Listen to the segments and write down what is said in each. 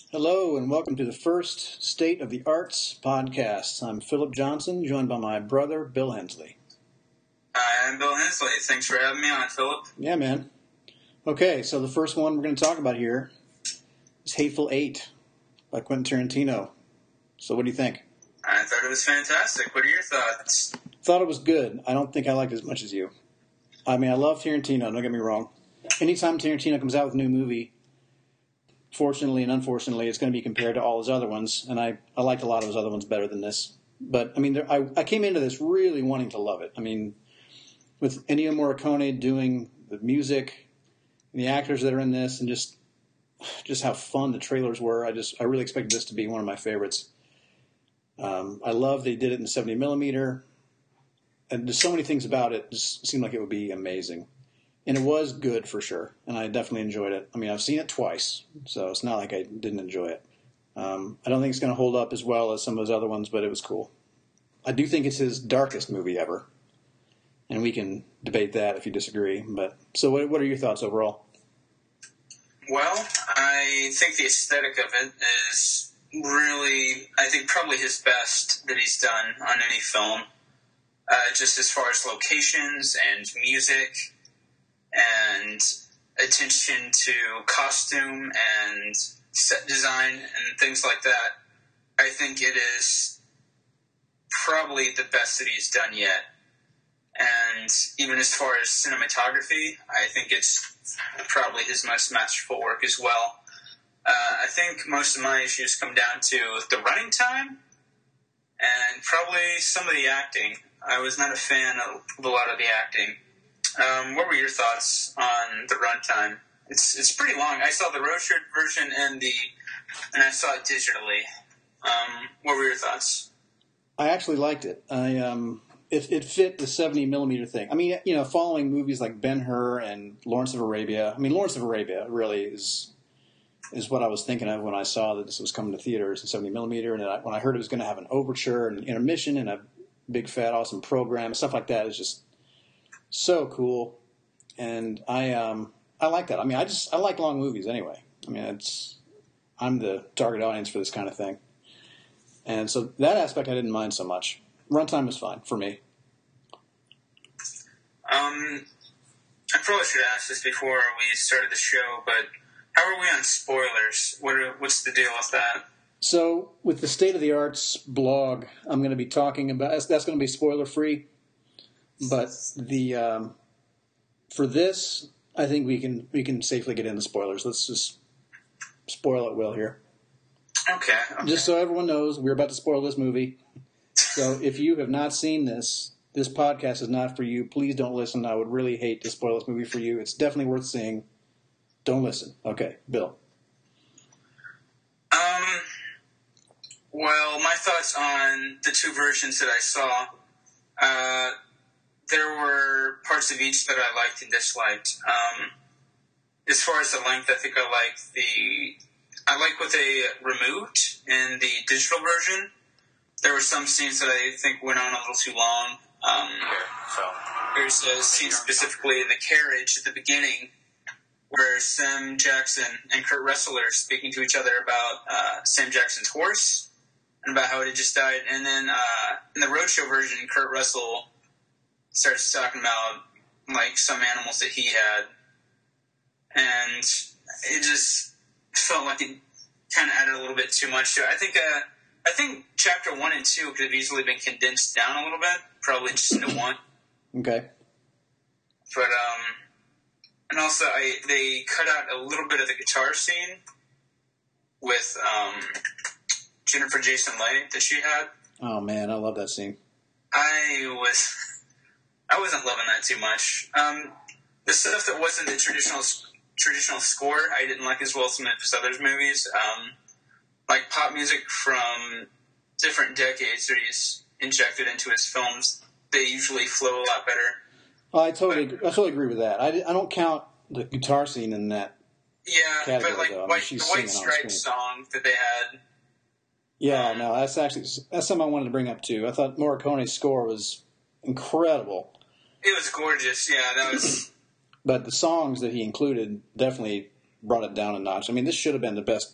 Hello and welcome to the first State of the Arts podcast. I'm Philip Johnson, joined by my brother, Bill Hensley. Hi, I'm Bill Hensley. Thanks for having me on, Philip. Yeah, man. Okay, so the first one we're going to talk about here is Hateful Eight by Quentin Tarantino. So what do you think? I thought it was fantastic. What are your thoughts? Thought it was good. I don't think I liked it as much as you. I mean, I love Tarantino, don't get me wrong. Anytime Tarantino comes out with a new movie, fortunately and unfortunately, it's going to be compared to all his other ones, and I liked a lot of his other ones better than this. But, I mean, I came into this really wanting to love it. I mean, with Ennio Morricone doing the music and the actors that are in this and just how fun the trailers were, I really expected this to be one of my favorites. I love they did it in 70 millimeter, and there's so many things about it just seemed like it would be amazing. And it was good for sure, and I definitely enjoyed it. I mean, I've seen it twice, so it's not like I didn't enjoy it. I don't think it's going to hold up as well as some of his other ones, but it was cool. I do think it's his darkest movie ever, and we can debate that if you disagree. But so, what are your thoughts overall? Well, I think the aesthetic of it is really, I think, probably his best that he's done on any film. Just as far as locations and music and attention to costume and set design and things like that, I think it is probably the best that he's done yet. And even as far as cinematography, I think it's probably his most masterful work as well. I think most of my issues come down to the running time and probably some of the acting. I was not a fan of a lot of the acting. What were your thoughts on the runtime? It's pretty long. I saw the road-shirt version and I saw it digitally. What were your thoughts? I actually liked it. It fit the 70 millimeter thing. I mean, you know, following movies like Ben-Hur and Lawrence of Arabia. I mean, Lawrence of Arabia really is what I was thinking of when I saw that this was coming to theaters in 70 millimeter, and when I heard it was going to have an overture and an intermission and a big fat awesome program, stuff like that is just so cool. And I like that. I mean, I like long movies anyway. I mean, I'm the target audience for this kind of thing. And so that aspect I didn't mind so much. Runtime was fine for me. I probably should ask this before we started the show, but how are we on spoilers? What's the deal with that? So with the State of the Arts blog, I'm going to be talking about that's going to be spoiler free. But for this, I think we can safely get into spoilers. Let's just spoil at will here. Okay. Just so everyone knows, we're about to spoil this movie. So if you have not seen this podcast is not for you. Please don't listen. I would really hate to spoil this movie for you. It's definitely worth seeing. Don't listen. Okay, Bill. Well, my thoughts on the two versions that I saw. There were parts of each that I liked and disliked. As far as the length, I think I like what they removed in the digital version. There were some scenes that I think went on a little too long. There's a scene specifically in the carriage at the beginning where Sam Jackson and Kurt Russell are speaking to each other about Sam Jackson's horse and about how it had just died. And then in the roadshow version, Kurt Russell starts talking about like some animals that he had, and it just felt like it kind of added a little bit too much to it. I think chapter 1 and 2 could have easily been condensed down a little bit, probably just into one. Okay. But and also they cut out a little bit of the guitar scene with Jennifer Jason Leigh that she had. Oh man, I love that scene. I wasn't loving that too much. The stuff that wasn't the traditional score, I didn't like as well as some of his other movies. Like pop music from different decades that he's injected into his films, they usually flow a lot better. I totally agree with that. I don't count the guitar scene in that. Yeah, category, but like though. I mean, the White Stripes song that they had. Yeah, no, that's something I wanted to bring up too. I thought Morricone's score was incredible. It was gorgeous. Yeah, that was. But the songs that he included definitely brought it down a notch. I mean, this should have been the best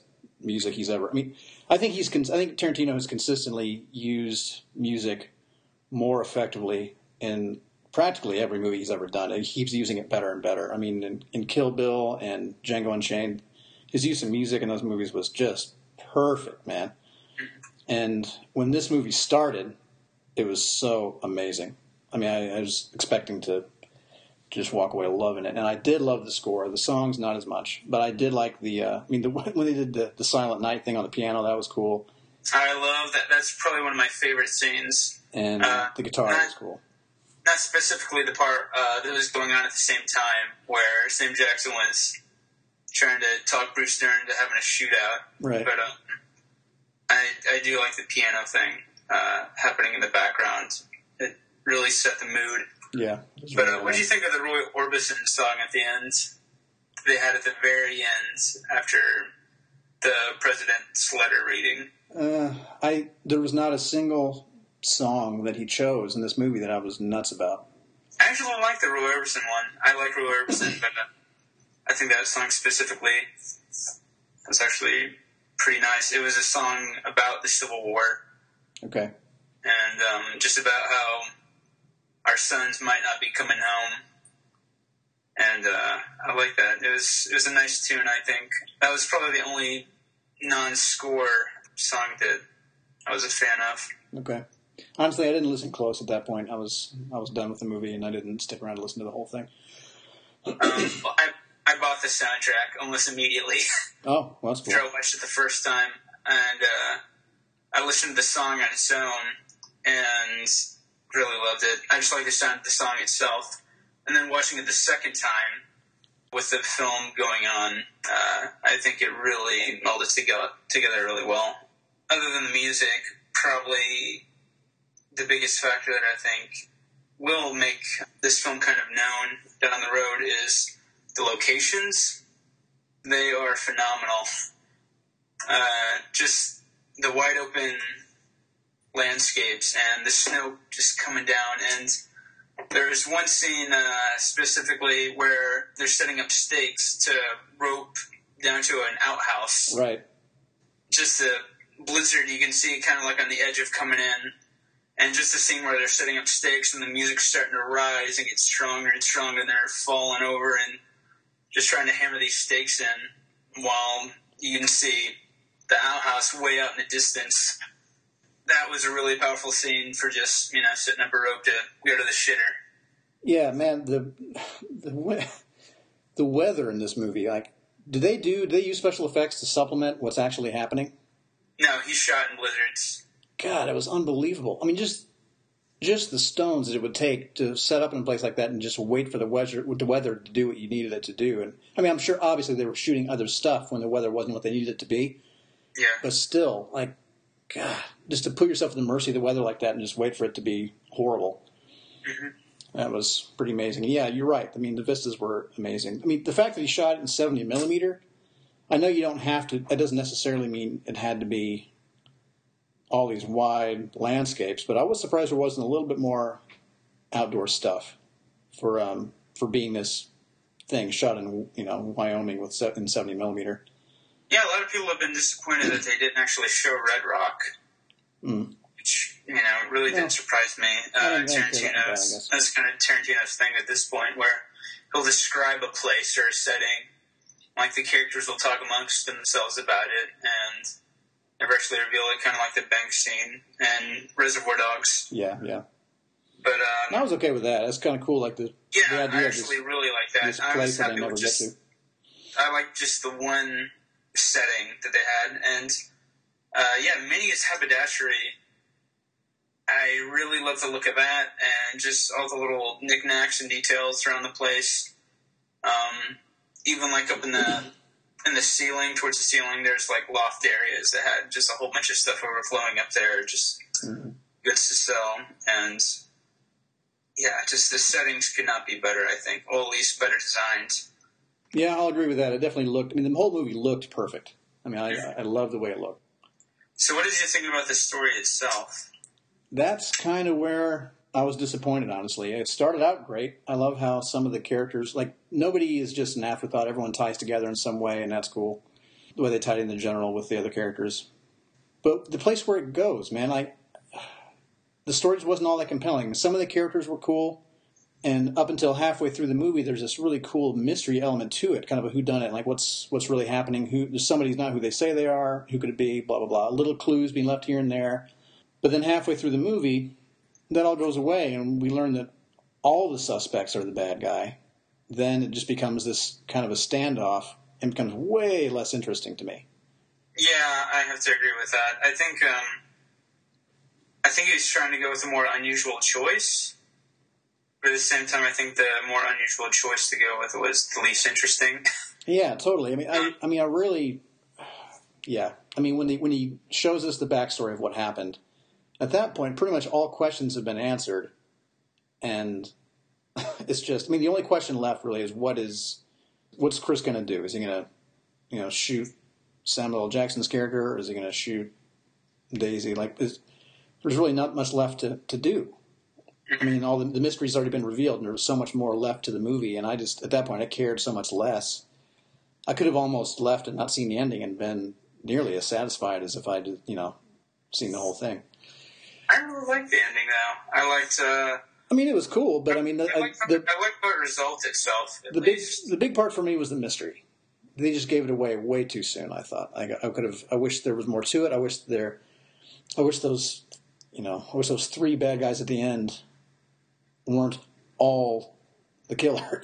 music he's ever. I mean, I think I think Tarantino has consistently used music more effectively in practically every movie he's ever done. He keeps using it better and better. I mean, in Kill Bill and Django Unchained, his use of music in those movies was just perfect, man. And when this movie started, it was so amazing. I mean, I was expecting to just walk away loving it. And I did love the score. The songs, not as much. But I did like when they did the Silent Night thing on the piano, that was cool. I love that. That's probably one of my favorite scenes. And the guitar was cool. Not specifically the part that was going on at the same time where Sam Jackson was trying to talk Bruce Dern into having a shootout. Right. But I do like the piano thing happening in the background. It really set the mood. Yeah. But what do you think of the Roy Orbison song at the end? They had at the very end after the president's letter reading. There was not a single song that he chose in this movie that I was nuts about. I actually like the Roy Orbison one. I like Roy Orbison, but I think that song specifically was actually pretty nice. It was a song about the Civil War. Okay. And just about how our sons might not be coming home. And I like that. It was a nice tune, I think. That was probably the only non-score song that I was a fan of. Okay. Honestly, I didn't listen close at that point. I was done with the movie, and I didn't stick around to listen to the whole thing. I bought the soundtrack almost immediately. Oh, well, that's cool. After I watched it the first time, and I listened to the song on its own, and really loved it. I just like the song itself. And then watching it the second time with the film going on, I think it really melded together really well. Other than the music, probably the biggest factor that I think will make this film kind of known down the road is the locations. They are phenomenal. Just the wide open landscapes and the snow just coming down. And there's one scene specifically where they're setting up stakes to rope down to an outhouse. Right. Just the blizzard, you can see kind of like on the edge of coming in. And just the scene where they're setting up stakes and the music's starting to rise and get stronger and stronger, and they're falling over and just trying to hammer these stakes in while you can see the outhouse way out in the distance. That was a really powerful scene for just, setting up a rope to go to the shitter. Yeah, man, the weather in this movie, like, do they use special effects to supplement what's actually happening? No, he's shot in blizzards. God, it was unbelievable. I mean, just the stones that it would take to set up in a place like that and just wait for the weather to do what you needed it to do. And I mean, I'm sure obviously they were shooting other stuff when the weather wasn't what they needed it to be. Yeah. But still, like, God, just to put yourself at the mercy of the weather like that and just wait for it to be horrible. Mm-hmm. That was pretty amazing. Yeah, you're right. I mean, the vistas were amazing. I mean, the fact that he shot it in 70 millimeter, I know you don't have to, that doesn't necessarily mean it had to be all these wide landscapes, but I was surprised there wasn't a little bit more outdoor stuff for being this thing shot in Wyoming in 70 millimeter. Yeah, a lot of people have been disappointed that they didn't actually show Red Rock, which really didn't surprise me. Tarantino's that's kind of Tarantino's thing at this point, where he'll describe a place or a setting, like the characters will talk amongst themselves about it, and never actually reveal it, kind of like the bank scene and Reservoir Dogs. Yeah, yeah. But I was okay with that. That's kind of cool. Like the idea I actually really like that. I was happy with just. I like just the one setting that they had, and Minnie's haberdashery. I really love the look of that, and just all the little knickknacks and details around the place. Even like up in the ceiling, towards the ceiling, there's like loft areas that had just a whole bunch of stuff overflowing up there, just goods to sell. And just the settings could not be better, I think, or at least better designed. Yeah, I'll agree with that. It definitely looked, the whole movie looked perfect. I mean, I love the way it looked. So what did you think about the story itself? That's kind of where I was disappointed, honestly. It started out great. I love how some of the characters, like, nobody is just an afterthought. Everyone ties together in some way, and that's cool. the way they tied in the general with the other characters. But the place where it goes, man, the story just wasn't all that compelling. Some of the characters were cool, and up until halfway through the movie, there's this really cool mystery element to it, kind of a whodunit, like what's really happening. There's somebody's not who they say they are. Who could it be? Blah blah blah. Little clues being left here and there. But then halfway through the movie, that all goes away, and we learn that all the suspects are the bad guy. Then it just becomes this kind of a standoff and becomes way less interesting to me. Yeah, I have to agree with that. I think he was trying to go with a more unusual choice. But at the same time, I think the more unusual choice to go with was the least interesting. Yeah, totally. I really, yeah. I mean, when he shows us the backstory of what happened, at that point, pretty much all questions have been answered, and it's just, the only question left really is what's Chris going to do? Is he going to, shoot Samuel L. Jackson's character, or is he going to shoot Daisy? There's really not much left to do. All the mystery's already been revealed, and there was so much more left to the movie, and at that point, I cared so much less. I could have almost left and not seen the ending and been nearly as satisfied as if I'd, seen the whole thing. I really liked the ending, though. I liked... it was cool, but I liked the result itself. The big part for me was the mystery. They just gave it away way too soon, I thought. I wish there was more to it. I wish those 3 bad guys at the end weren't all the killer.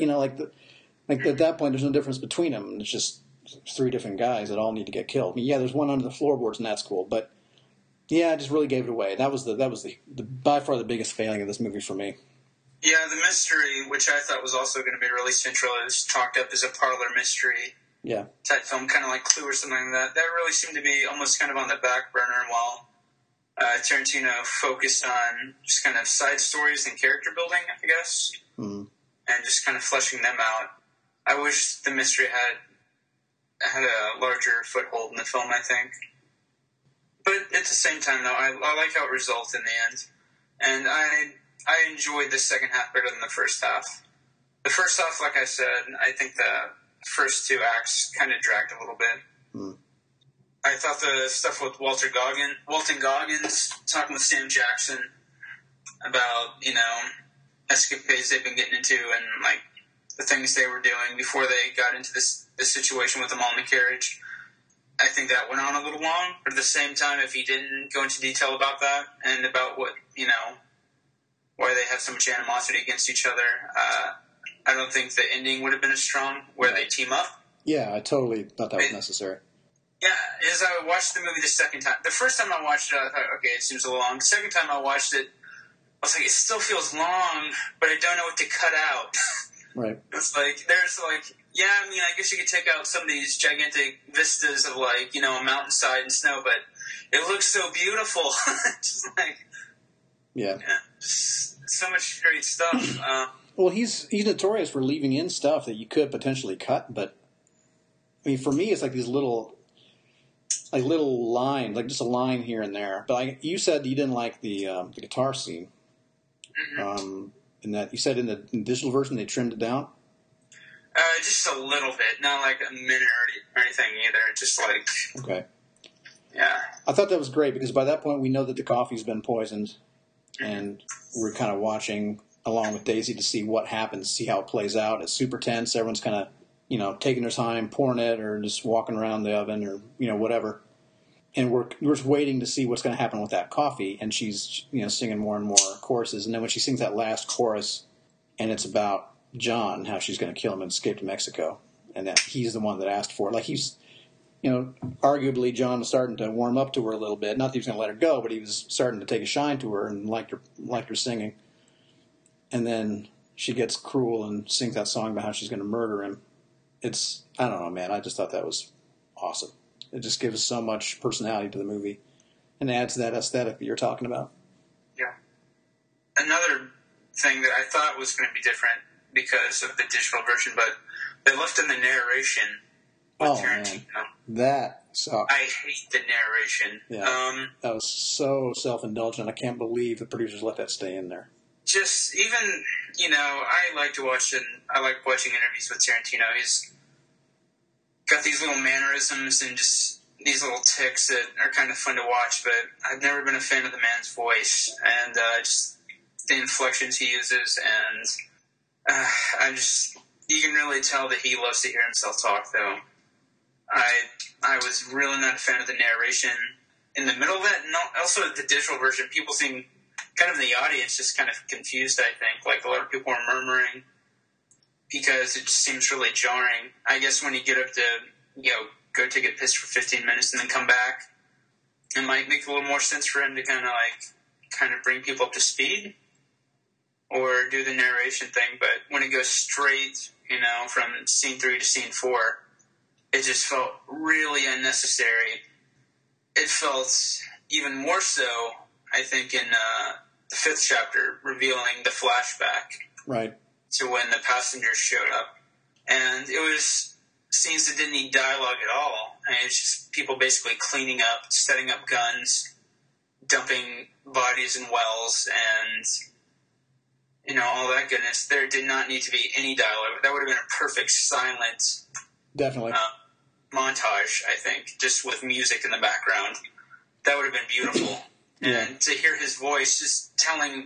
At that point, there's no difference between them. It's just 3 different guys that all need to get killed. There's one under the floorboards, and that's cool. But yeah, I just really gave it away. That was the by far the biggest failing of this movie for me. Yeah, the mystery, which I thought was also going to be really central, is chalked up as a parlor mystery. Yeah. Type film, kind of like Clue or something like that. That really seemed to be almost kind of on the back burner while Tarantino focused on just kind of side stories and character building, I guess, and just kind of fleshing them out. I wish the mystery had a larger foothold in the film, I think. But at the same time, though, I like how it results in the end. And I enjoyed the second half better than the first half. The first half, like I said, I think the first 2 acts kind of dragged a little bit. I thought the stuff with Walton Goggins talking with Sam Jackson about, escapades they've been getting into and, the things they were doing before they got into this situation with the mall in the carriage. I think that went on a little long, but at the same time, if he didn't go into detail about that and about what, why they have so much animosity against each other, I don't think the ending would have been as strong where they team up. Yeah, I totally thought that was necessary. Yeah, as I watched the movie the second time, the first time I watched it, I thought, okay, it seems a little long. The second time I watched it, I was like, it still feels long, but I don't know what to cut out. Right. It's I guess you could take out some of these gigantic vistas of a mountainside and snow, but it looks so beautiful. Just so much great stuff. Well, he's notorious for leaving in stuff that you could potentially cut, but for me, it's like these little lines, like just a line here and there. But you said you didn't like the guitar scene. In that you said in the digital version they trimmed it down. Just a little bit, not like a minute or anything either. Just okay. Yeah. I thought that was great because by that point we know that the coffee's been poisoned, and we're kind of watching along with Daisy to see what happens, see how it plays out. It's super tense. Everyone's kind of taking their time pouring it or just walking around the oven or whatever. And we're just waiting to see what's going to happen with that coffee. And she's singing more and more choruses. And then when she sings that last chorus, and it's about John, how she's going to kill him and escape to Mexico, and that he's the one that asked for it. He's, arguably John was starting to warm up to her a little bit. Not that he was going to let her go, but he was starting to take a shine to her and liked her singing. And then she gets cruel and sings that song about how she's going to murder him. I don't know, man. I just thought that was awesome. It just gives so much personality to the movie and adds that aesthetic that you're talking about. Yeah. Another thing that I thought was going to be different because of the digital version, but they left in the narration with Tarantino. Man. That sucked. I hate the narration. Yeah. That was so self-indulgent. I can't believe the producers let that stay in there. Just even, I like watching interviews with Tarantino. got these little mannerisms and just these little tics that are kind of fun to watch, but I've never been a fan of the man's voice and just the inflections he uses, and you can really tell that he loves to hear himself talk, though. I was really not a fan of the narration in the middle of it, and also the digital version. People seem kind of in the audience just kind of confused, I think. Like, a lot of people are murmuring because it just seems really jarring. I guess when you get up to, go take a piss for 15 minutes and then come back, it might make a little more sense for him to kind of bring people up to speed or do the narration thing. But when it goes straight, from scene 3 to scene 4, it just felt really unnecessary. It felt even more so, I think, in the 5th chapter, revealing the flashback. Right. To when the passengers showed up. And it was scenes that didn't need dialogue at all. I mean, it's just people basically cleaning up, setting up guns, dumping bodies in wells, and, all that goodness. There did not need to be any dialogue. That would have been a perfect silent Definitely. Montage, I think, just with music in the background. That would have been beautiful. Yeah. And to hear his voice just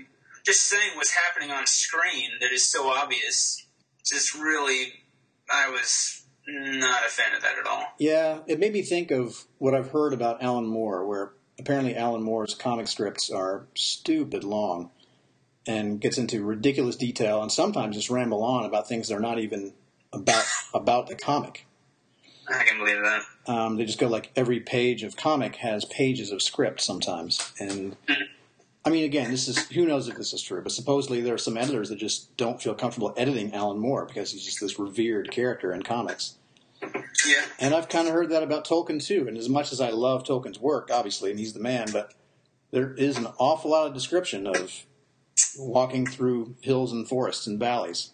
saying what's happening on screen that is so obvious, just really, I was not a fan of that at all. Yeah, it made me think of what I've heard about Alan Moore, where apparently Alan Moore's comic strips are stupid long and gets into ridiculous detail and sometimes just ramble on about things that are not even about the comic. I can believe that. They just go like every page of comic has pages of script sometimes. And I mean, again, who knows if this is true, but supposedly there are some editors that just don't feel comfortable editing Alan Moore because he's just this revered character in comics. Yeah. And I've kind of heard that about Tolkien too. And as much as I love Tolkien's work, obviously, and he's the man, but there is an awful lot of description of walking through hills and forests and valleys.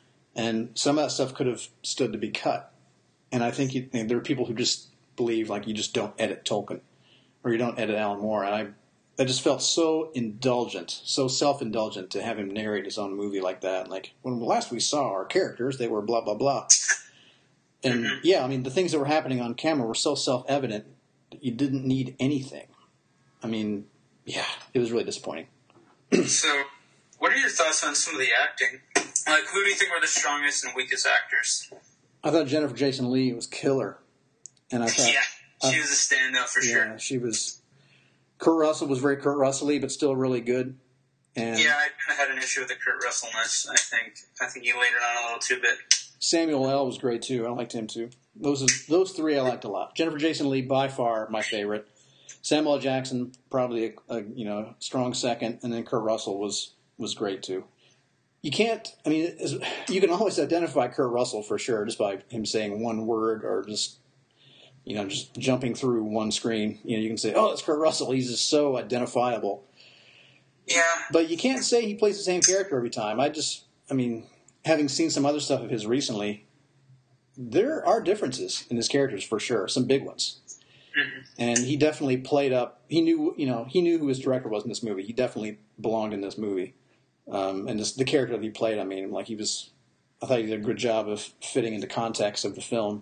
And some of that stuff could have stood to be cut. And I think there are people who just believe like you just don't edit Tolkien or you don't edit Alan Moore. And I just felt so indulgent, so self-indulgent to have him narrate his own movie like that. Like, when last we saw our characters, they were blah, blah, blah. And, yeah, I mean, the things that were happening on camera were so self-evident that you didn't need anything. I mean, yeah, it was really disappointing. So, what are your thoughts on some of the acting? Like, who do you think were the strongest and weakest actors? I thought Jennifer Jason Leigh was killer. And I thought... Yeah, she was a standout for sure. Yeah, she was... Kurt Russell was very Kurt Russell-y, but still really good. And yeah, I kind of had an issue with the Kurt Russell-ness, I think you laid it on a little too bit. Samuel L. was great, too. I liked him, too. Those three I liked a lot. Jennifer Jason Leigh, by far, my favorite. Samuel L. Jackson, probably a strong second. And then Kurt Russell was great, too. You can't... I mean, you can always identify Kurt Russell, for sure, just by him saying one word or just jumping through one screen. You can say, oh, that's Kurt Russell. He's just so identifiable. Yeah. But you can't say he plays the same character every time. Having seen some other stuff of his recently, there are differences in his characters for sure, some big ones. Mm-hmm. And he definitely played up. He knew who his director was in this movie. He definitely belonged in this movie. And the character that he played, I thought he did a good job of fitting into context of the film.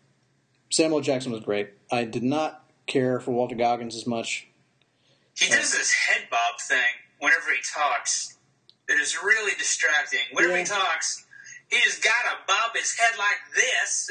Samuel Jackson was great. I did not care for Walter Goggins as much. He does this head bob thing whenever he talks. It is really distracting. Whenever he talks, he just got to bob his head like this.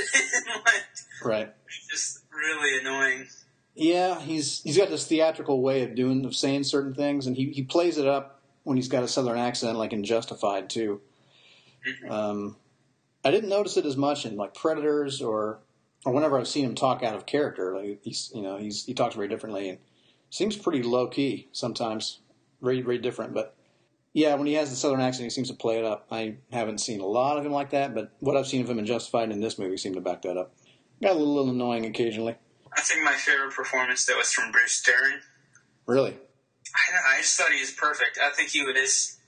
Right. It's just really annoying. Yeah, he's got this theatrical way of saying certain things, and he plays it up when he's got a southern accent, like in Justified too. Mm-hmm. I didn't notice it as much in like Predators or whenever I've seen him talk out of character. Like he talks very differently and seems pretty low key sometimes, very very different. But yeah, when he has the southern accent, he seems to play it up. I haven't seen a lot of him like that, but what I've seen of him in Justified and in this movie seemed to back that up. Got a little annoying occasionally. I think my favorite performance though was from Bruce Dern. Really? I just thought he was perfect. I think he was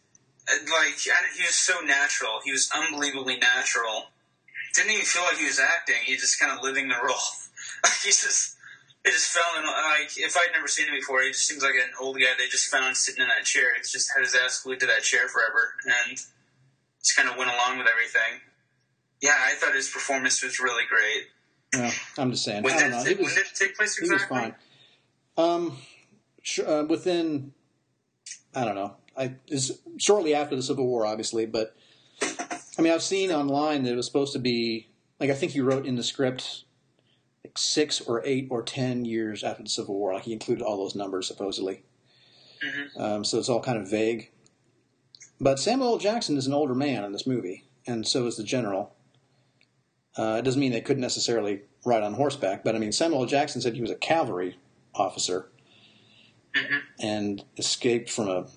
so natural. He was unbelievably natural. Didn't even feel like he was acting. He just kind of living the role. It just fell in, if I'd never seen him before, he just seems like an old guy they just found sitting in that chair. He just had his ass glued to that chair forever and just kind of went along with everything. Yeah, I thought his performance was really great. No, I'm just saying. When I did don't know. it take place exactly? He was fine. Within, I don't know. Is shortly after the Civil War, obviously, but I mean, I've seen online that it was supposed to be like I think he wrote in the script like 6 or 8 or 10 years after the Civil War. Like he included all those numbers supposedly. Mm-hmm. So it's all kind of vague. But Samuel L. Jackson is an older man in this movie, and so is the general. It doesn't mean they couldn't necessarily ride on horseback, but I mean, Samuel L. Jackson said he was a cavalry officer and escaped from a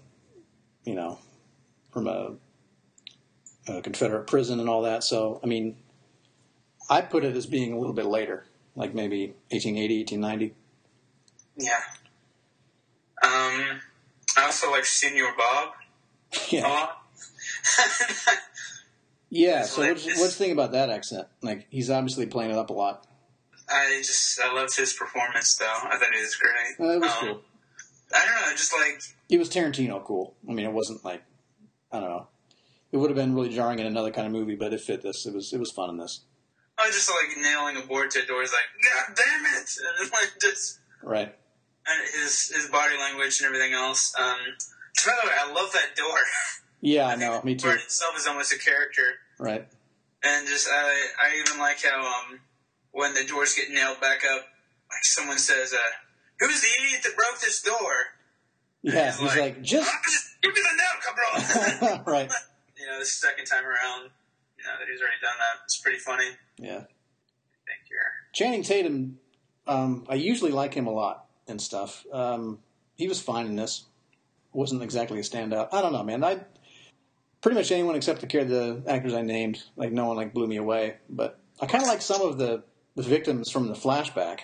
Confederate prison and all that. So, I mean, I put it as being a little bit later, like maybe 1880, 1890. Yeah. I also like Senior Bob. Yeah. Yeah, so what's the thing about that accent? Like, he's obviously playing it up a lot. I loved his performance, though. I thought he was great. It was cool. I don't know, just like... It was Tarantino cool. I mean, it wasn't like, I don't know. It would have been really jarring in another kind of movie, but it fit this. It was fun in this. I was just like nailing a board to a door. He's like, God damn it! And like just... Right. And his body language and everything else. By the way, I love that door. Yeah, I know. Me too. The door itself is almost a character. Right. And just, I even like how, when the doors get nailed back up, like someone says, who's the idiot that broke this door? Yeah, he's like, just give me the nail, cabron! Right. You know, the second time around, that he's already done that. It's pretty funny. Yeah. Thank you. Channing Tatum, I usually like him a lot and stuff. He was fine in this. Wasn't exactly a standout. I don't know, man. Pretty much anyone except the actors I named, like no one like blew me away. But I kind of like some of the victims from the flashback.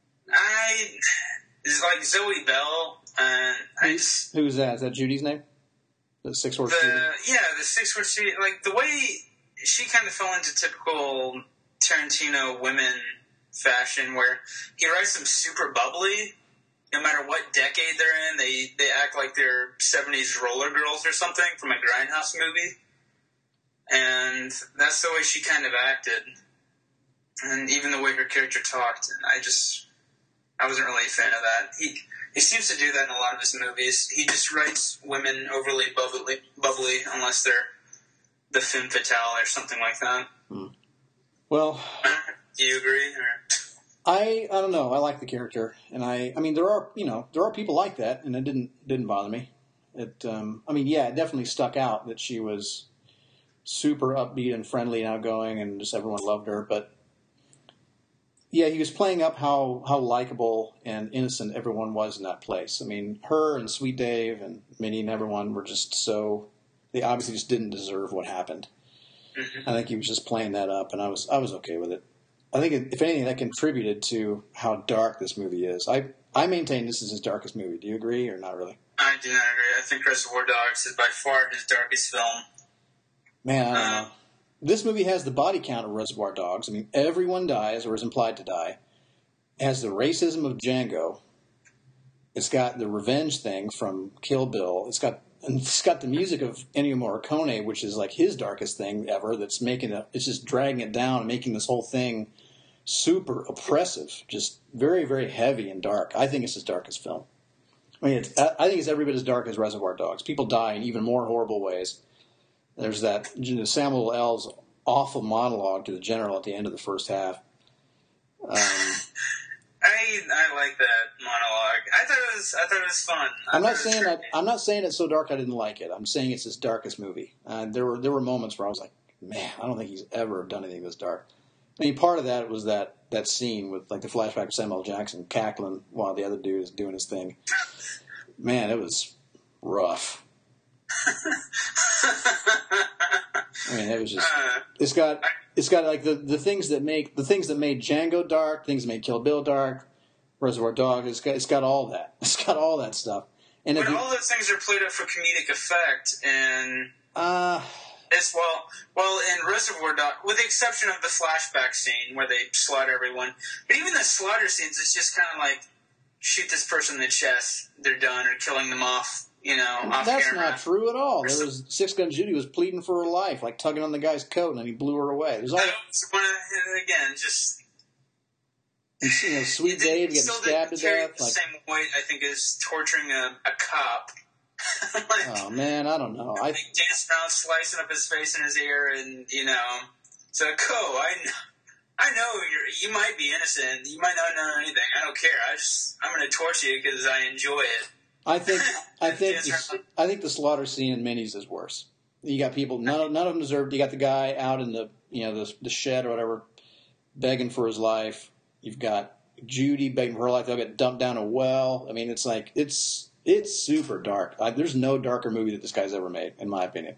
It's like Zoe Bell and who's that? Is that Judy's name? The 6-horse Judy? Yeah, the 6-horse Judy. Like the way she kind of fell into typical Tarantino women fashion, where he writes them super bubbly. No matter what decade they're in, they act like they're 70s roller girls or something from a Grindhouse movie. And that's the way she kind of acted. And even the way her character talked. And I wasn't really a fan of that. He seems to do that in a lot of his movies. He just writes women overly bubbly unless they're the femme fatale or something like that. Well... Do you agree? Or? I don't know. I like the character, and I mean, there are people like that, and it didn't bother me. It definitely stuck out that she was super upbeat and friendly and outgoing, and just everyone loved her. But yeah, he was playing up how likable and innocent everyone was in that place. I mean, her and Sweet Dave and Minnie and everyone were just they obviously just didn't deserve what happened. Mm-hmm. I think he was just playing that up, and I was okay with it. I think, if anything, that contributed to how dark this movie is. I maintain this is his darkest movie. Do you agree or not really? I do not agree. I think Reservoir Dogs is by far his darkest film. Man, I don't know. This movie has the body count of Reservoir Dogs. I mean, everyone dies or is implied to die. It has the racism of Django. It's got the revenge thing from Kill Bill. It's got the music of Ennio Morricone, which is like his darkest thing ever. That's it's just dragging it down and making this whole thing super oppressive, just very, very heavy and dark. I think it's his darkest film. I mean, I think it's every bit as dark as Reservoir Dogs. People die in even more horrible ways. There's that Samuel L's awful monologue to the general at the end of the first half. I like that monologue. I thought it was fun. I'm not saying it's so dark I didn't like it. I'm saying it's his darkest movie. There were moments where I was like, man, I don't think he's ever done anything this dark. I mean, part of that was that scene with like the flashback of Samuel L. Jackson cackling while the other dude is doing his thing. Man, it was rough. I mean, it was just. It's got like the things that made Django dark, things that made Kill Bill dark, Reservoir Dogs. It's got all that. It's got all that stuff. And all those things are played up for comedic effect, and as well in Reservoir Dogs, with the exception of the flashback scene where they slaughter everyone, but even the slaughter scenes, it's just kind of like shoot this person in the chest, they're done, or killing them off. Off That's camera. not true at all. There was Six Gun Judy was pleading for her life, like tugging on the guy's coat, and then he blew her away. There's all again, just And, Sweet Dave getting stabbed to death. The same weight, I think, as torturing a cop. Oh man, I don't know. Dancing around, slicing up his face and his ear, and so I know you might be innocent. You might not know anything. I don't care. I'm going to torture you because I enjoy it. I think the slaughter scene in Minis is worse. You got people. None of them deserved. You got the guy out in the shed or whatever, begging for his life. You've got Judy begging for her life. They'll get dumped down a well. I mean, it's like it's super dark. There's no darker movie that this guy's ever made, in my opinion.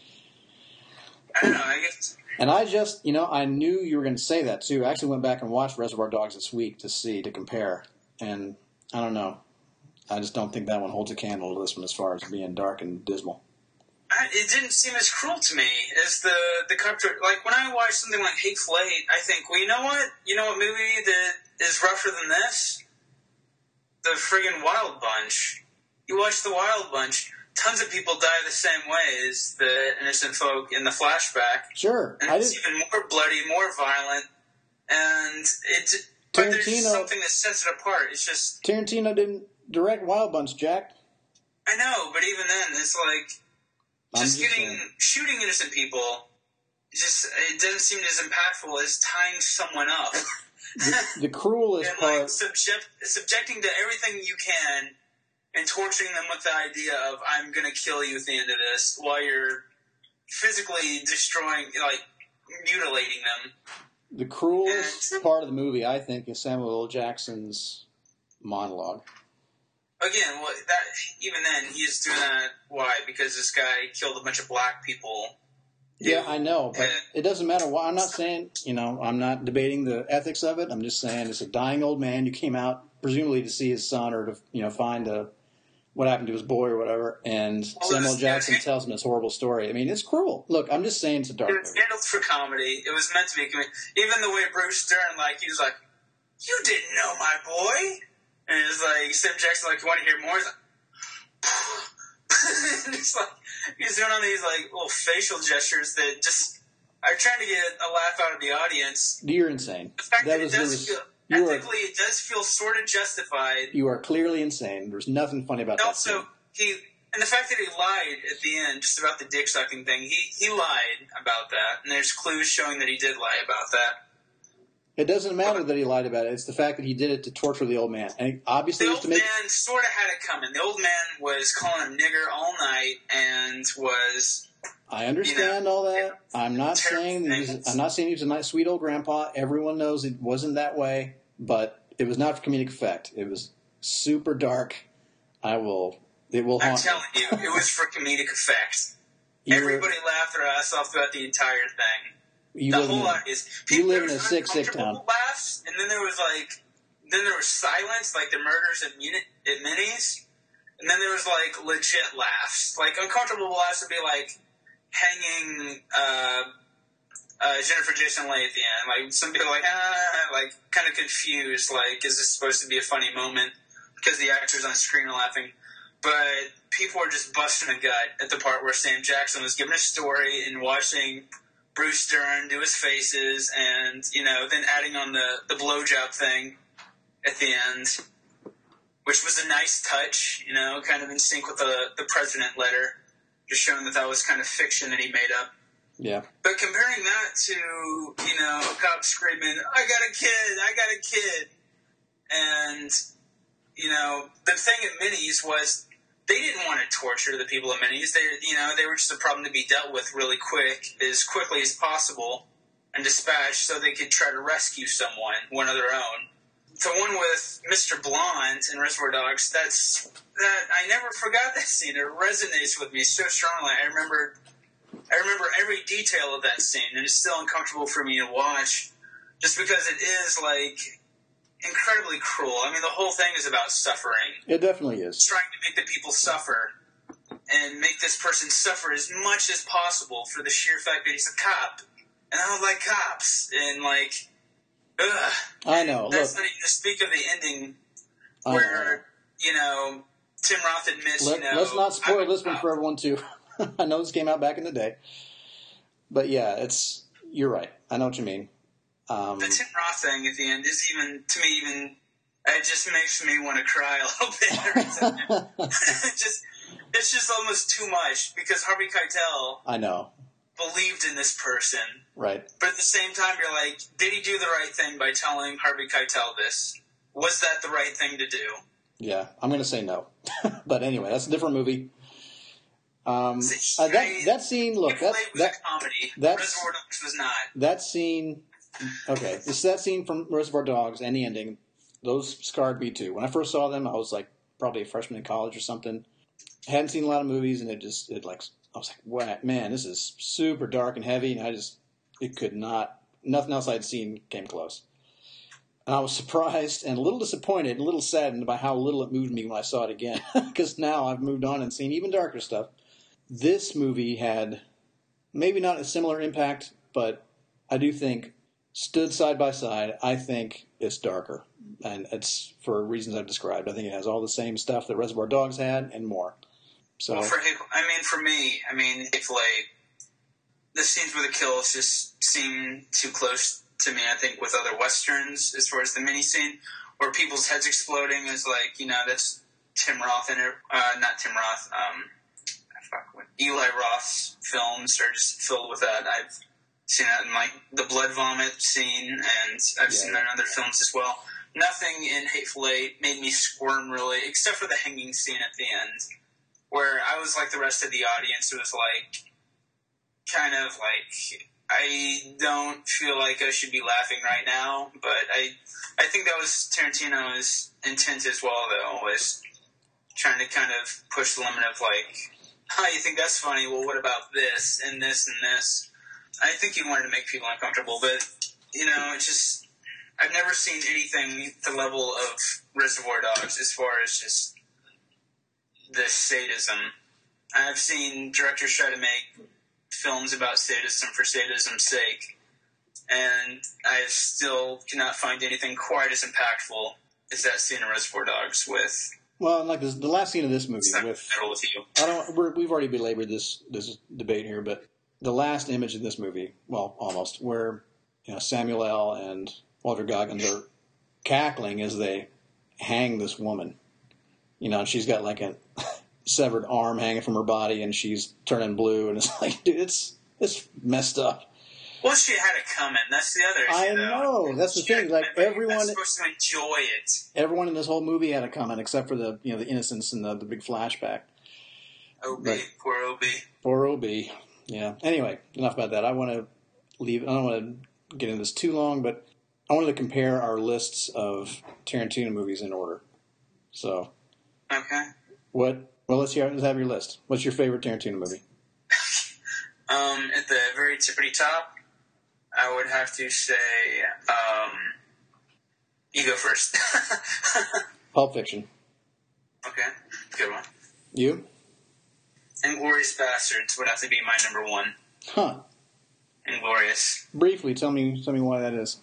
I don't know. I guess. And I just, I knew you were going to say that too. I actually went back and watched Reservoir Dogs this week to compare. And I don't know. I just don't think that one holds a candle to this one as far as being dark and dismal. It didn't seem as cruel to me as the comfort. Like, when I watch something like Hateful Eight, I think, well, you know what? You know what movie that is rougher than this? The friggin' Wild Bunch. You watch The Wild Bunch, tons of people die the same way as the innocent folk in the flashback. Sure. And it's even more bloody, more violent. And but there's something that sets it apart. It's just... Tarantino didn't direct Wild Bunch, Jack. I know, but even then, it's like... shooting innocent people, it doesn't seem as impactful as tying someone up. The cruelest and, part... subjecting to everything you can and torturing them with the idea of, I'm going to kill you at the end of this, while you're physically destroying, mutilating them. The cruelest part of the movie, I think, is Samuel L. Jackson's monologue. Again, even then, he's doing that. Why? Because this guy killed a bunch of black people. Yeah, I know, but it doesn't matter why. I'm not saying, I'm not debating the ethics of it. I'm just saying it's a dying old man. You came out presumably to see his son or to, find what happened to his boy or whatever. And Samuel Jackson tells him this horrible story. I mean, it's cruel. Look, I'm just saying it's a dark movie. It was handled for comedy. It was meant to be a comedy. Even the way Bruce Dern, he was like, "You didn't know my boy." And it's like, Sam Jackson, you want to hear more? He's like, and it's like, he's doing all these, little facial gestures that just are trying to get a laugh out of the audience. You're insane. The fact that it does feel sort of justified. You are clearly insane. There's nothing funny about that. Also, and the fact that he lied at the end just about the dick sucking thing, he lied about that. And there's clues showing that he did lie about that. It doesn't matter that he lied about it. It's the fact that he did it to torture the old man. And obviously, the old man sort of had it coming. The old man was calling him nigger all night and was. I understand all that. I'm not saying he was a nice, sweet old grandpa. Everyone knows it wasn't that way, but it was not for comedic effect. It was super dark. It will haunt. I'm telling you, it was for comedic effect. Everybody laughed their ass off throughout the entire thing. You live in a sick town. Laughs, and then there was silence, like the murders at Minis, and then there was legit laughs. Uncomfortable laughs would be hanging Jennifer Jason Leigh at the end. Some people kind of confused. Is this supposed to be a funny moment because the actors on screen are laughing? But people were just busting a gut at the part where Sam Jackson was giving a story and watching Bruce Dern do his faces, and then adding on the blowjob thing at the end, which was a nice touch, kind of in sync with the president letter, just showing that was kind of fiction that he made up. Yeah. But comparing that to a cop screaming, "I got a kid," and the thing at Minis was, they didn't want to torture the people at Minis. They were just a problem to be dealt with really as quickly as possible, and dispatched so they could try to rescue one of their own. The one with Mr. Blonde in Reservoir Dogs, I never forgot that scene. It resonates with me so strongly. I remember every detail of that scene, and it's still uncomfortable for me to watch, just because it is incredibly cruel. I mean, the whole thing is about suffering. It definitely is. It's trying to make the people suffer and make this person suffer as much as possible for the sheer fact that he's a cop. And I don't like cops. And ugh. I know. That's not even to speak of the ending where, Tim Roth admits, let's not spoil this one for everyone, too. I know this came out back in the day. But yeah, you're right. I know what you mean. The Tim Roth thing at the end is even, to me, it just makes me want to cry a little bit every time. It's just almost too much, because Harvey Keitel, I know, believed in this person. Right. But at the same time, you're like, did he do the right thing by telling Harvey Keitel this? Was that the right thing to do? Yeah, I'm going to say no. But anyway, that's a different movie. That scene, look, was a comedy. Reservoir Dogs was not. That scene, okay, this that scene from Reservoir Dogs and the ending, those scarred me too. When I first saw them, I was like probably a freshman in college or something. I hadn't seen a lot of movies, and I was like, wow, man, this is super dark and heavy, and it could not, nothing else I'd seen came close. And I was surprised and a little disappointed and a little saddened by how little it moved me when I saw it again, because now I've moved on and seen even darker stuff. This movie had maybe not a similar impact, but I do think, stood side by side, I think it's darker. And it's for reasons I've described. I think it has all the same stuff that Reservoir Dogs had and more. So, well, for me, Hateful Eight, the scenes with the kills just seem too close to me, I think, with other Westerns, as far as the mini scene, where people's heads exploding is like, that's Tim Roth in it. Not Tim Roth, Eli Roth's films are just filled with that. I've seen that in like the blood vomit scene, and I've seen that in other films as well. Nothing in Hateful Eight made me squirm really, except for the hanging scene at the end, where I was like the rest of the audience. It was like, kind of like, I don't feel like I should be laughing right now, but I think that was Tarantino's intent as well, though, was trying to kind of push the limit of like, you think that's funny? Well, what about this and this and this? I think he wanted to make people uncomfortable, but, it's just, I've never seen anything the level of Reservoir Dogs as far as just the sadism. I've seen directors try to make films about sadism for sadism's sake, and I still cannot find anything quite as impactful as that scene in Reservoir Dogs with... Well, like the last scene of this movie with you. We've already belabored this debate here, but the last image in this movie, well, almost, where Samuel L. and Walter Goggins are cackling as they hang this woman. And she's got like a severed arm hanging from her body, and she's turning blue, and it's like, dude, it's messed up. Well, she had it coming. That's the other issue, I know. That's the thing. Like, everyone... supposed to enjoy it. Everyone in this whole movie had it coming, except for the innocence and the big flashback. Poor OB. Poor OB. Yeah. Anyway, enough about that. I don't want to get into this too long, but I wanted to compare our lists of Tarantino movies in order. So... Okay. Let's have your list. What's your favorite Tarantino movie? At the very tippity top, I would have to say, you go first. Pulp Fiction. Okay, good one. You? Inglourious Bastards would have to be my number one. Huh. Inglourious. Briefly, tell me why that is.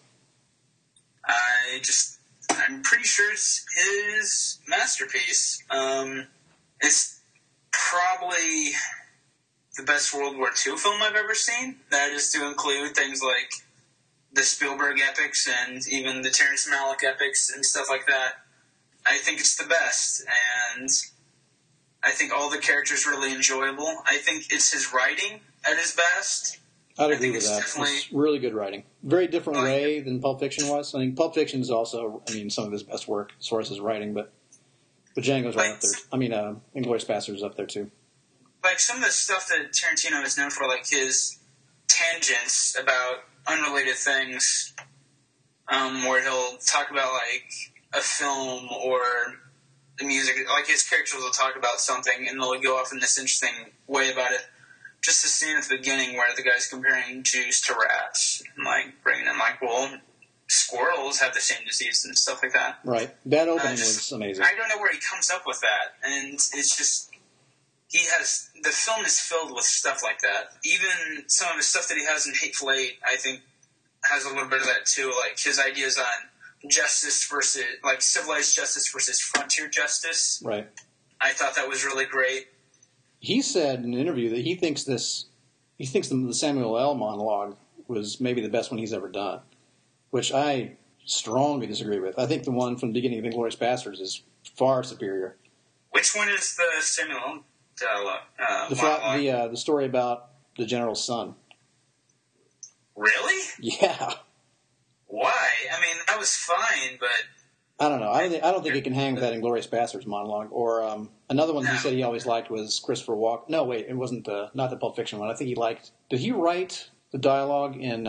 I'm pretty sure it's his masterpiece. It's probably the best World War II film I've ever seen. That is to include things like the Spielberg epics and even the Terrence Malick epics and stuff like that. I think it's the best, and I think all the characters are really enjoyable. I think it's his writing at his best. I'd agree with that. It's really good writing. Very different way than Pulp Fiction was. I think Pulp Fiction is also, some of his best work as far as his writing, but Django's right up there. Inglourious Bastards is up there too. Like some of the stuff that Tarantino is known for, like his tangents about unrelated things, where he'll talk about like a film or the music. Like his characters will talk about something and they'll go off in this interesting way about it. Just the scene at the beginning where the guy's comparing Jews to rats, and like bringing in like, well, squirrels have the same disease and stuff like that. Right. That opening was amazing. I don't know where he comes up with that, and it's just the film is filled with stuff like that. Even some of the stuff that he has in Hateful Eight, I think, has a little bit of that too. Like his ideas on justice versus like civilized justice versus frontier justice. Right. I thought that was really great. He said in an interview that he thinks the Samuel L. monologue was maybe the best one he's ever done. which I strongly disagree with. I think the one from the beginning of Inglourious Basterds is far superior. Which one is the Samuel dialogue? The story about the general's son. Really? Yeah. Why? I mean, that was fine, but I don't know. I don't think it can hang with that Inglourious Basterds monologue. Or another one he said he always liked was Christopher Walken. No, wait, it wasn't not the Pulp Fiction one. I think he liked. Did he write the dialogue in?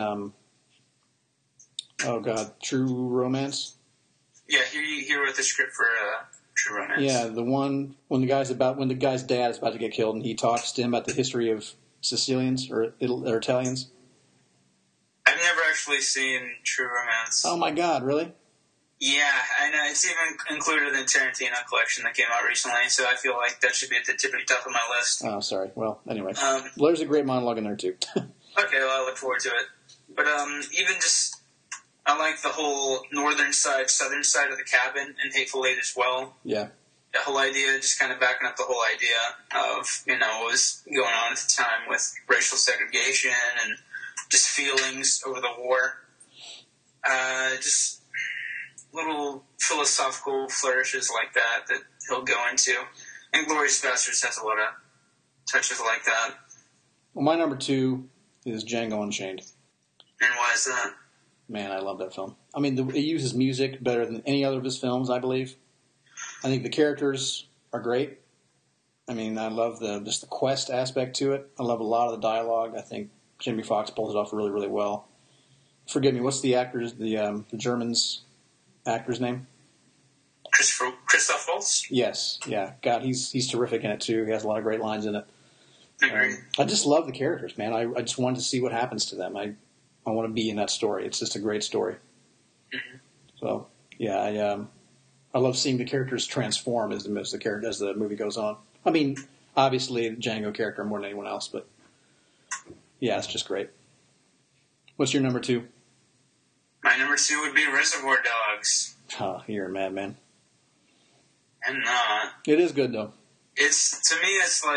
True Romance. Yeah, he wrote the script for True Romance. Yeah, the one when the guy's dad is about to get killed, and he talks to him about the history of Sicilians or Italians. I've never actually seen True Romance. Oh my God, really? Yeah, I know. It's even included in the Tarantino collection that came out recently, so I feel like that should be at the tippity top of my list. Oh, sorry. Well, anyway. There's a great monologue in there, too. Okay, well, I look forward to it. But even just, I like the whole northern side, southern side of the cabin in Hateful Eight as well. Yeah. The whole idea, just kind of backing up the whole idea of, what was going on at the time with racial segregation and just feelings over the war. Just little philosophical flourishes like that he'll go into. And Inglourious Basterds has a lot of touches like that. Well, my number 2 is Django Unchained. And why is that? Man, I love that film. I mean, it uses music better than any other of his films, I believe. I think the characters are great. I mean, I love just the quest aspect to it. I love a lot of the dialogue. I think Jamie Foxx pulls it off really, really well. Forgive me, what's the German's actor's name? Christoph Waltz? Yes, yeah. God, he's terrific in it, too. He has a lot of great lines in it. I just love the characters, man. I just wanted to see what happens to them. I want to be in that story. It's just a great story. Mm-hmm. So, yeah, I love seeing the characters transform as the movie goes on. I mean, obviously, the Django character more than anyone else, but yeah, it's just great. What's your number 2? My number 2 would be Reservoir Dogs. Oh, you're a madman. I'm not. It is good, though. To me,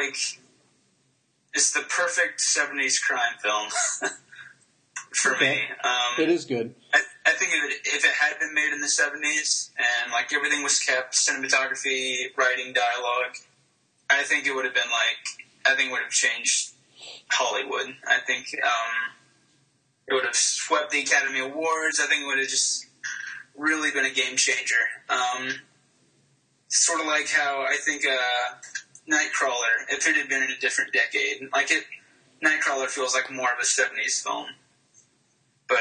it's the perfect 70s crime film for me. It is good. I think if it had been made in the 70s and like everything was kept, cinematography, writing, dialogue, I think it would have been it would have changed Hollywood. I think it would have swept the Academy Awards. I think it would have just really been a game changer. Sort of like how I think Nightcrawler, if it had been in a different decade, Nightcrawler feels like more of a 70s film. But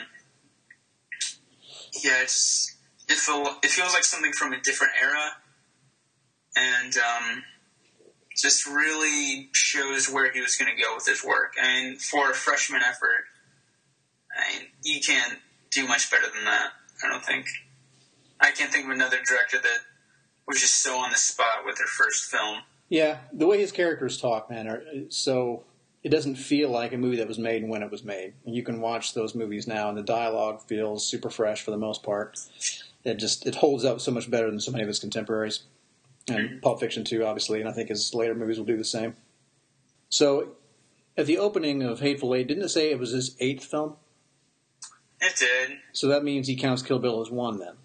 yeah, it feels like something from a different era, and just really shows where he was going to go with his work. I mean, for a freshman effort, you can't do much better than that, I don't think. I can't think of another director that was just so on the spot with their first film. Yeah, the way his characters talk, man, so it doesn't feel like a movie that was made when it was made. You can watch those movies now, and the dialogue feels super fresh for the most part. It holds up so much better than so many of his contemporaries. And Pulp Fiction, too, obviously, and I think his later movies will do the same. So, at the opening of Hateful Eight, didn't it say it was his 8th film? It did. So that means he counts Kill Bill as 1, then?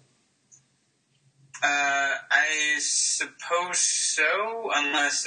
I suppose so, unless...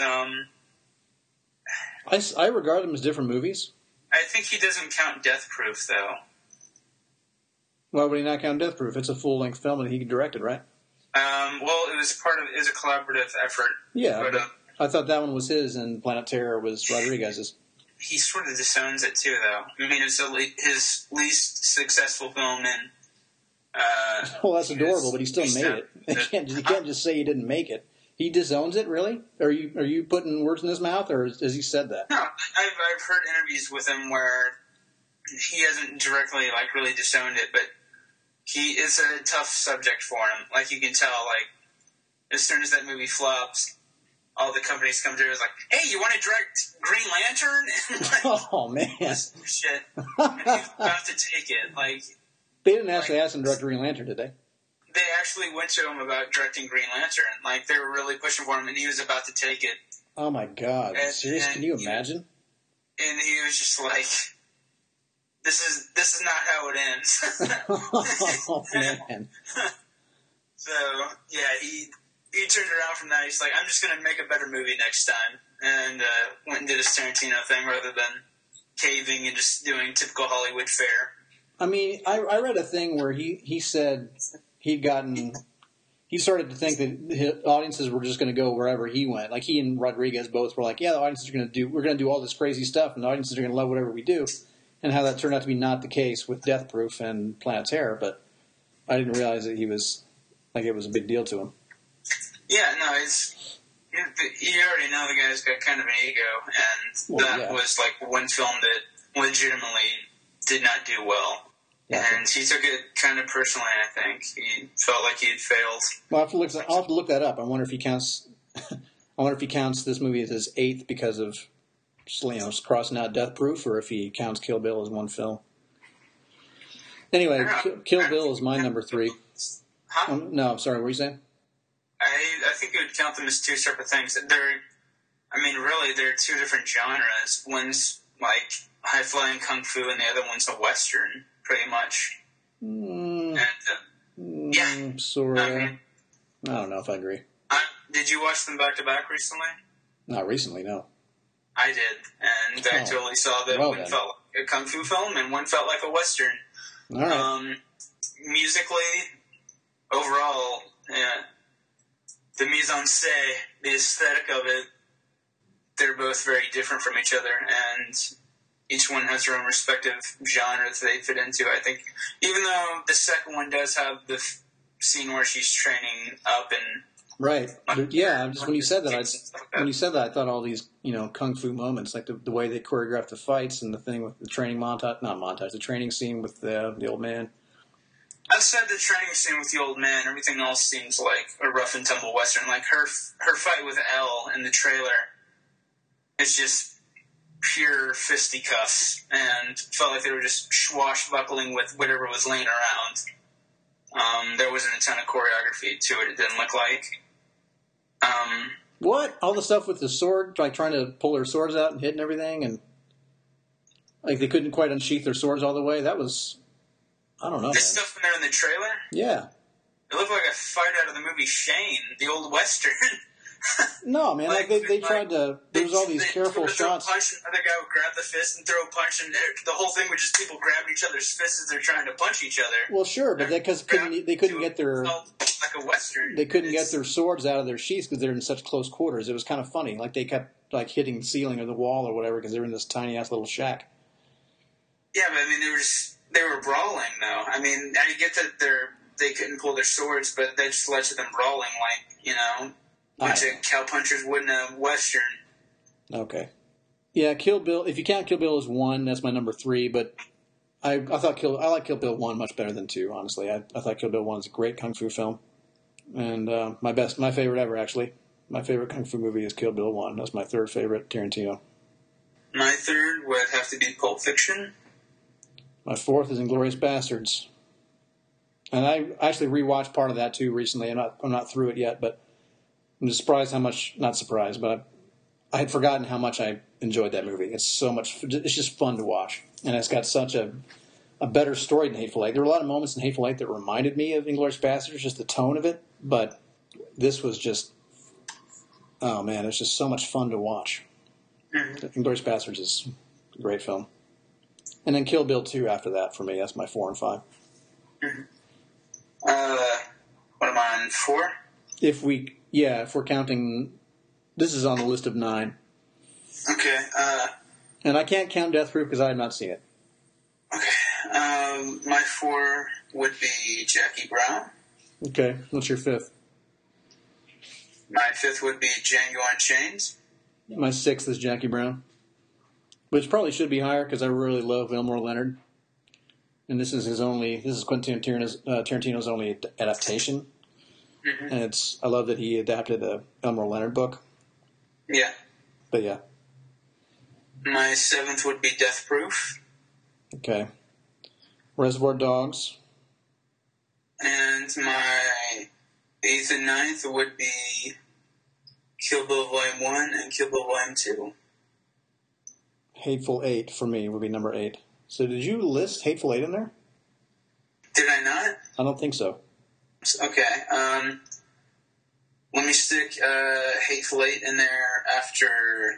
I regard them as different movies. I think he doesn't count Death Proof, though. Why would he not count Death Proof? It's a full-length film and he directed, right? Well, it was a collaborative effort. Yeah, but I thought that one was his and Planet Terror was Rodriguez's. He sort of disowns it, too, though. I mean, it was his least successful film in... well, that's adorable, but he still made it. You can't just say he didn't make it. He disowns it, really? Are you putting words in his mouth, or has he said that? No, I've heard interviews with him where he hasn't directly really disowned it, but it's a tough subject for him. Like you can tell, as soon as that movie flops, all the companies come to him and hey, you want to direct Green Lantern? Oh man, shit! And he's about to take it. They didn't actually ask him to direct Green Lantern, did they? They actually went to him about directing Green Lantern. They were really pushing for him, and he was about to take it. Oh, my God. Seriously? Can you imagine? And he was just this is not how it ends. Oh, man. So yeah, he turned around from that. He's like, I'm just gonna make a better movie next time, and went and did his Tarantino thing rather than caving and just doing typical Hollywood fare. I mean, I read a thing where he said he started to think that his audiences were just going to go wherever he went. Like he and Rodriguez both were like, yeah, the audiences we're going to do all this crazy stuff, and the audiences are going to love whatever we do. And how that turned out to be not the case with Death Proof and Planet Terror, but I didn't realize that he was like it was a big deal to him. Yeah, no, you already know the guy's got kind of an ego, and that was like one film that legitimately did not do well. Yeah. And he took it kind of personally, I think. He felt like he had failed. Well, I'll have to look that up. I wonder if he counts this movie as his 8th because of crossing out Death Proof, or if he counts Kill Bill as one film. Anyway, Kill Bill is my number 3. Huh? No, I'm sorry. What were you saying? I think you would count them as two separate things. Really, they're two different genres. One's like high-flying kung fu, and the other one's a western, pretty much. Sort of. I don't know if I agree. Did you watch them back-to-back recently? Not recently, no. I did, and I totally saw that one felt like a kung fu film, and one felt like a western. All right. Musically, overall, the mise-en-scène, the aesthetic of it, they're both very different from each other, and each one has their own respective genre that they fit into, I think. Even though the second one does have the scene where she's training up and... Right. Yeah, just when you said that, I thought all these, kung fu moments, like the way they choreographed the fights and the thing with the training the training scene with the old man. Outside the training scene with the old man, everything else seems like a rough and tumble western. Like her fight with Elle in the trailer is just pure fisticuffs, and felt like they were just swashbuckling with whatever was laying around. There wasn't a ton of choreography to it. It didn't look like. What? All the stuff with the sword, like trying to pull their swords out and hitting everything, and like they couldn't quite unsheath their swords all the way. That was, I don't know. This stuff in there in the trailer? Yeah. It looked like a fight out of the movie Shane, the old western. No, man, they tried to. There was all these careful shots. Punch, another guy would grab the fist and throw a punch, and the whole thing was just people grabbing each other's fists as they're trying to punch each other. Well, sure, but they couldn't get their like a western. They couldn't get their swords out of their sheaths because they're in such close quarters. It was kind of funny. Like they kept hitting the ceiling or the wall or whatever because they were in this tiny ass little shack. Yeah, but I mean they were brawling though. I mean, I get that they couldn't pull their swords, but that just led to them brawling like bunch of cowpunchers would in a western. Okay. Yeah, Kill Bill. If you count Kill Bill as 1, that's my number 3. But I like Kill Bill 1 much better than 2. Honestly, I thought Kill Bill 1 is a great kung fu film, and my favorite ever actually. My favorite kung fu movie is Kill Bill 1. That's my 3rd favorite Tarantino. My 3rd would have to be Pulp Fiction. My 4th is Inglourious Basterds, and I actually rewatched part of that too recently. I'm not through it yet, but I'm just surprised how much. Not surprised, but I had forgotten how much I enjoyed that movie. It's so much. It's just fun to watch, and it's got such a better story than Hateful Eight. There were a lot of moments in Hateful Eight that reminded me of Inglourious Basterds, just the tone of it. But this was just, oh man, it's just so much fun to watch. Mm-hmm. Inglourious Basterds is a great film. And then Kill Bill 2 after that for me. That's my 4 and 5. Mm-hmm. What am I on, 4? If we're counting, this is on the list of 9. Okay. And I can't count Death Proof because I have not seen it. Okay. My 4 would be Jackie Brown. Okay. What's your 5th? My 5th would be Django Unchained. My 6th is Jackie Brown. Which probably should be higher because I really love Elmore Leonard. And this is Quentin Tarantino's only adaptation. Mm-hmm. And I love that he adapted the Elmore Leonard book. Yeah. But yeah. My 7th would be Death Proof. Okay. Reservoir Dogs. And my 8th and 9th would be Kill Bill Volume 1 and Kill Bill Volume 2. Hateful Eight for me would be number 8. So did you list Hateful Eight in there? Did I not? I don't think so. Okay. Let me stick Hateful Eight in there after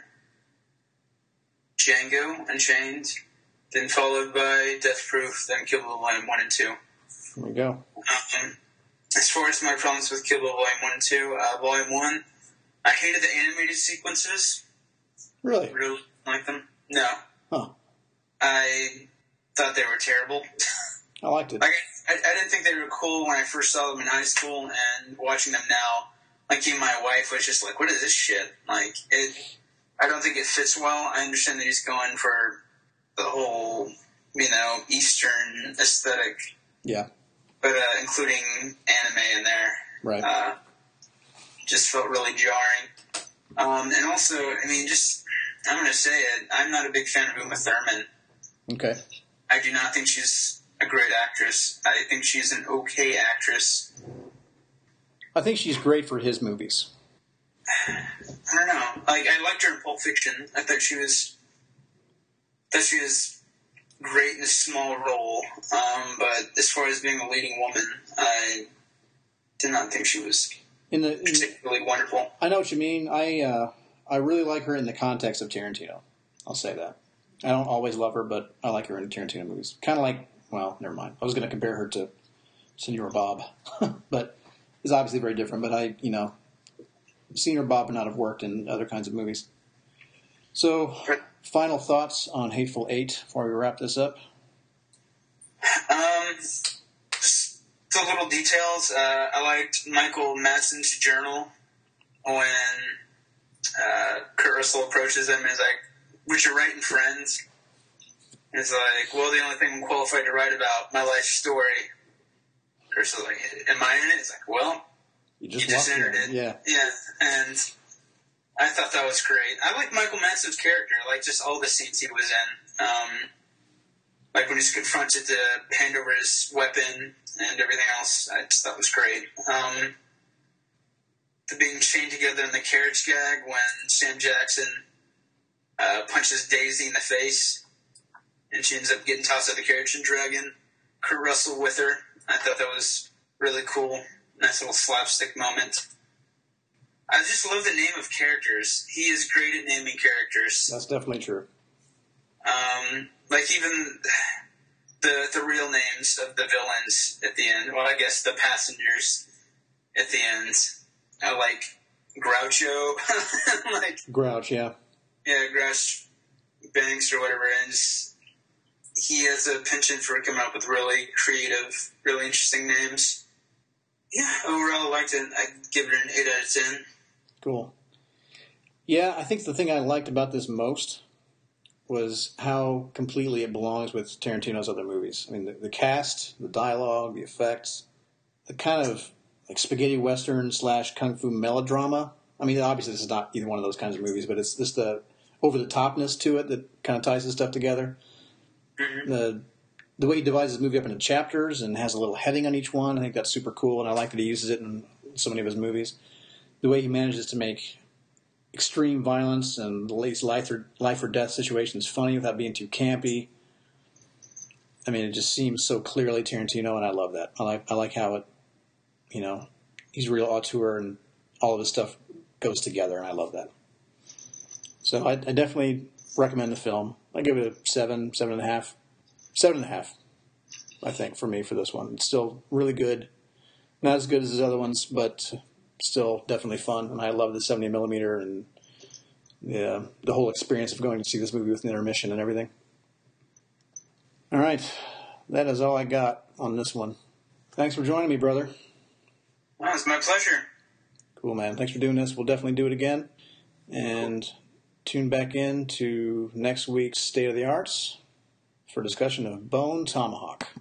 Django Unchained, then followed by Death Proof, then Kill Bill Volume 1 and 2. There we go. As far as my problems with Kill Bill Volume 1 and 2, Volume 1, I hated the animated sequences. Really? Really like them? No. Huh. I thought they were terrible. I liked it. I didn't think they were cool when I first saw them in high school, and watching them now, like even my wife was just like, what is this shit? Like, I don't think it fits well. I understand that he's going for the whole, Eastern aesthetic. Yeah. But including anime in there. Right. Just felt really jarring. And also, I'm going to say it, I'm not a big fan of Uma Thurman. Okay. I do not think she's a great actress. I think she's an okay actress. I think she's great for his movies. I don't know. Like, I liked her in Pulp Fiction. I thought she was great in a small role. But as far as being a leading woman, I did not think she was particularly wonderful. I know what you mean. I really like her in the context of Tarantino. I'll say that. I don't always love her, but I like her in Tarantino movies. Kind of like, well, never mind. I was going to compare her to Senor Bob, but it's obviously very different. But Senor Bob would not have worked in other kinds of movies. So, final thoughts on Hateful Eight before we wrap this up? Just the little details. I liked Michael Madsen's journal when Kurt Russell approaches him and is like, "Would you write in Friends?" And it's like, well, the only thing I'm qualified to write about, my life story. Kurt's like, am I in it? It's like, well, you just entered it. Yeah. Yeah, and I thought that was great. I like Michael Madsen's character, like just all the scenes he was in. Like when he's confronted to hand over his weapon and everything else, I just thought was great. The being chained together in the carriage gag when Sam Jackson punches Daisy in the face and she ends up getting tossed out of the carriage and dragging Kurt Russell with her. I thought that was really cool. Nice little slapstick moment. I just love the name of characters. He is great at naming characters. That's definitely true. Like even the real names of the villains at the end. Well, I guess the passengers at the end. I like Groucho. Grouch, yeah. Yeah, Grouch Banks or whatever. And he has a penchant for coming up with really creative, really interesting names. Yeah, overall, I liked it. I'd give it an 8 out of 10. Cool. Yeah, I think the thing I liked about this most was how completely it belongs with Tarantino's other movies. I mean, the cast, the dialogue, the effects, the kind of like spaghetti western / kung fu melodrama. I mean, obviously this is not either one of those kinds of movies, but it's just the over-the-topness to it that kind of ties this stuff together. Mm-hmm. The way he divides his movie up into chapters and has a little heading on each one, I think that's super cool, and I like that he uses it in so many of his movies. The way he manages to make extreme violence and these life or death situations funny without being too campy. I mean, it just seems so clearly Tarantino, and I love that. I like how it, he's a real auteur, and all of his stuff goes together, and I love that. So I definitely recommend the film. I give it a 7.5. 7.5, I think, for me for this one. It's still really good. Not as good as his other ones, but still definitely fun. And I love the 70mm and the whole experience of going to see this movie with an intermission and everything. All right. That is all I got on this one. Thanks for joining me, brother. Oh, it's my pleasure. Cool, man. Thanks for doing this. We'll definitely do it again. And tune back in to next week's State of the Arts for discussion of Bone Tomahawk.